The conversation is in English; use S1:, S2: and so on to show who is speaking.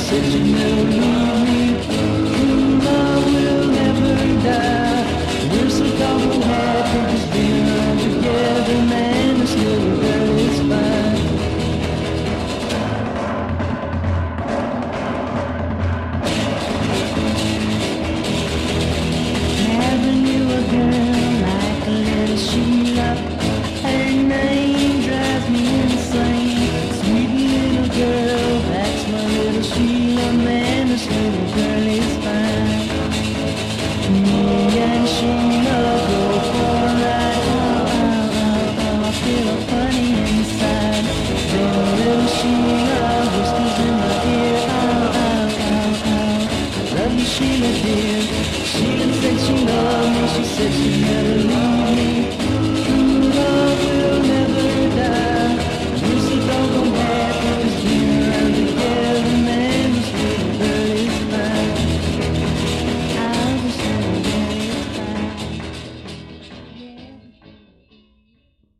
S1: Said you never leave me. Love will never die. We're so double happy just being together, man. This little girl is fine. Having you a girl like a little Sheila.